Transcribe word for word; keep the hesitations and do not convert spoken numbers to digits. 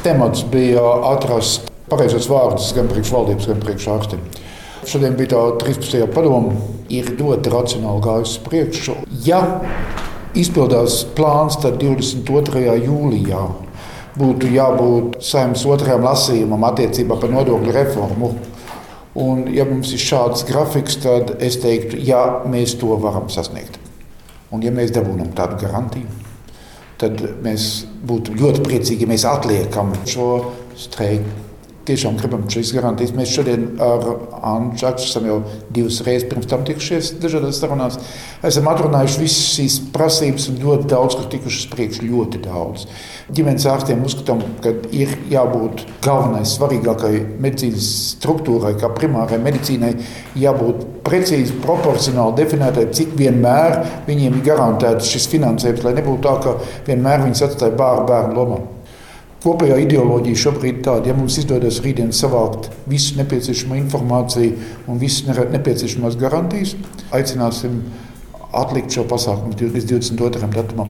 temats bija atrast pareizos vārdus gan priekš valdības, gan priekš ārstiem. Šodien bija tā trīspadsmitajā padome, ir ļoti racionāli gājis priekšu. Ja izpildās plāns, tad divdesmit otrajā jūlijā būtu jābūt Saeimas otrajam lasījumam attiecībā par nodokļu reformu. Un, ja mums ir šāds grafiks, tad es teiktu, ja mēs to varam sasniegt. Un, ja mēs dabūnam tādu garantiju, tad mēs būtu ļoti priecīgi, ja mēs atliekam šo streiku. Tiešām gribam šīs garantijas. Mēs šodien ar Annu Čakšu esam jau divas reizes pirms tam tikušies dažādās sarunās. Esam atrunājuši visas šīs prasības un ļoti daudz, kas tikušas priekš ļoti daudz. Ģimenes ārstiem uzskatām, ka ir jābūt galvenai, svarīgākai medicīnas struktūrai, kā primārai medicīnai, jābūt precīzi, proporcionāli definētai, cik vienmēr viņiem ir garantēts šis finansējums, lai nebūtu tā, ka vienmēr viņus atstāja bāru bērnu lomā. Kopējā ideoloģija šobrīd ir tāda, ja mums izdodas rītdien savākt visu nepieciešamo informāciju un visas nepieciešamās garantijas, aicināsim atlikt šo pasākumu līdz divdesmit otrajam datumam.